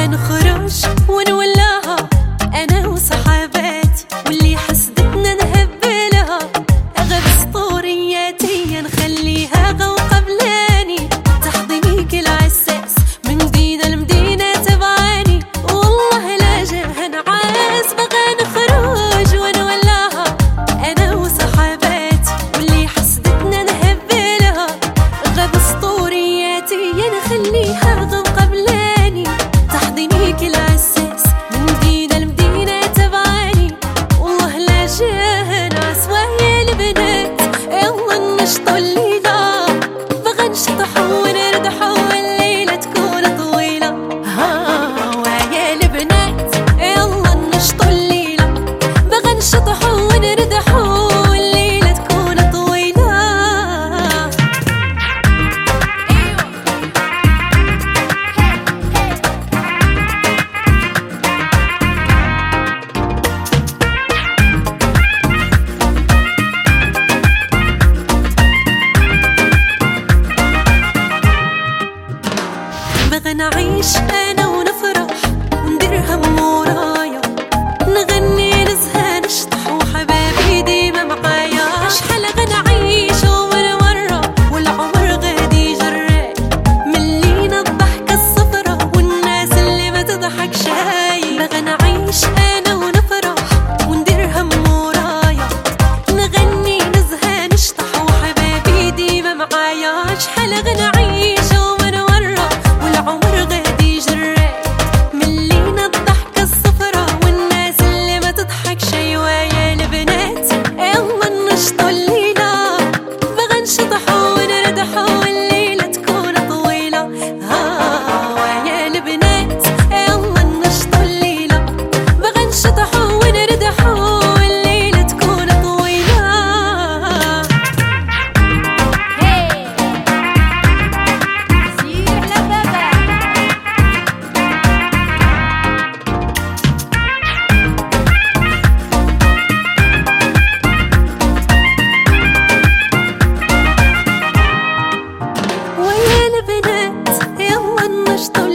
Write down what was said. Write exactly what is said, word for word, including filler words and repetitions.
نخرج ونولاها انا وصحاباتي، واللي حسدتنا نهبلها غير اسطورياتي نخليها غوقة بلاني تحضني كل عساس من مدينة لمدينة تبعاني. والله لا جاه نعاس بغى نخرج ونولاها انا وصحاباتي، واللي حسدتنا نهبلها غير اسطورياتي نخليها غوقة بلاني تحضني كل عساس من مدينة لمدينة تبعاني. والله لا جاه نعاس ويا البنات يلا نشطوا الليلة، بغى نشطحوا ونردحوا الليلة تكون طويلة. ها ويا البنات يلا نشطوا الليلة، بغى نشطحوا ونردحوا الليلة تكون طويلة. بغى نعيش انا ونفرح وندير هم ورايا، نغني نزهى نشطح وحبابي ديما معايا. شحال غنعيش اول مرة والعمر غادي جراي، ملينا الضحكة الصفرا والناس اللي ما تضحك شاي. بغى نعيش انا ونفرح وندير هم ورايا، نغني نزهى نشطح وحبابي ديما معايا. شحال غنعيش اول مرة والعمر غادي جراي، ملينا الضحكة الصفرا والناس اللي ما تضحك شي. ويا البنات يلا نشطوا الليلة، بغى نشطحوا ونردحوا الليلة تكون طويلة. ها ويا البنات يلا نشطوا الليلة، بغى نشطحوا ونردحوا الليلة تكون طويلة. ويا البنات يلا نشطوا